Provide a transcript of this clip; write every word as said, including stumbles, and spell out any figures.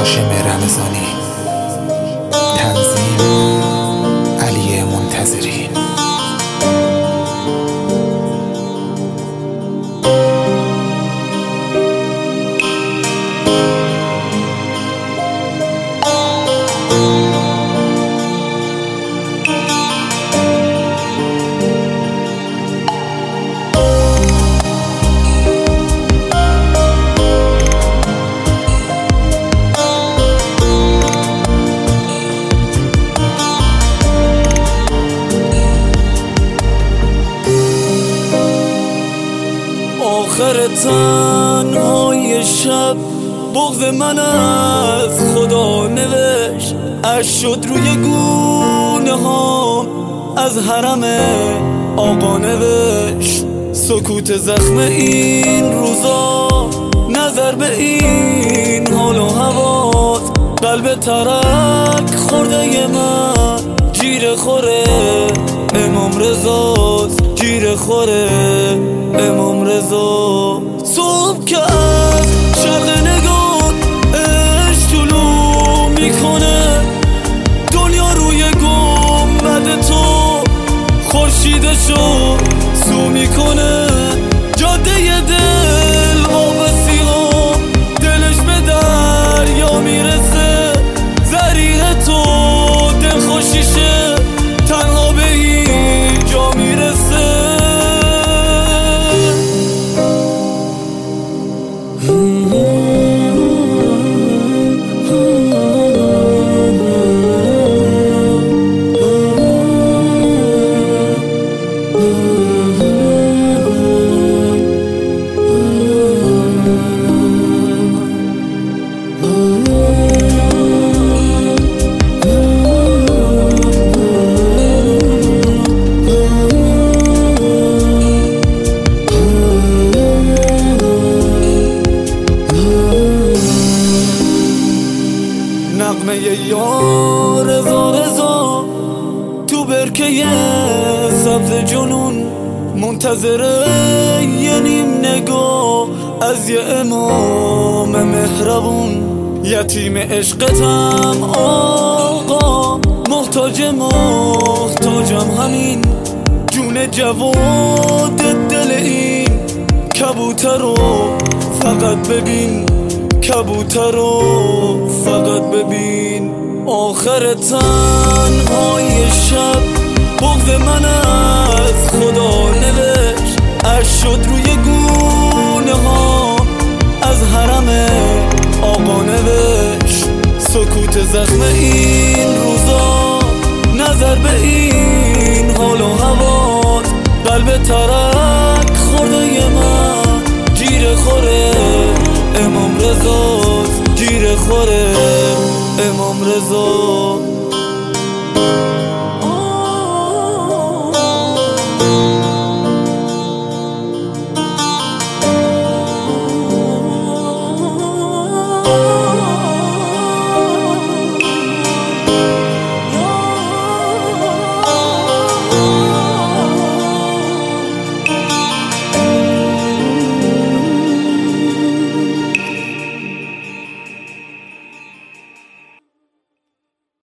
هاشم رمضانی، تنظیم علی منتظری. آخر تنهای شب بغض من از خدا نوشت، اش شد روی گونه هام از حرم آقا نوشت. سکوت زخم این روزا، نظر به این حال و هوات، قلب ترک خورده من گیر خوره امام رضاست، گیر خوره امام رضا. صبح که از شرق نگاه عشق طلوع میکنه، دنیا روی گنبد تو خورشیدشو سو میکنه. جاده دل واپسی ها دلش به دریا میرسه، زریح تو دل خوشیشه تنها به این جا میرسه. نغمه یا رضا رضا تو برکه سبز جنون، منتظر یه نیم نگاه از یه امام مهربون. یتیم عشقتم آقا، محتاج محتاجم همین، جون جواد دل این کبوتر رو فقط ببین، کبوتر رو فقط ببین. آخر تنهای شب بغض من از خدا نوشت، اش شد روی گونه ها از حرم آقا نوشت. سکوت زخم این روزا، نظر به این حال و هوات، قلب ترک خورده من گیر خوره امام رضاست، گیر خوره امام رضا.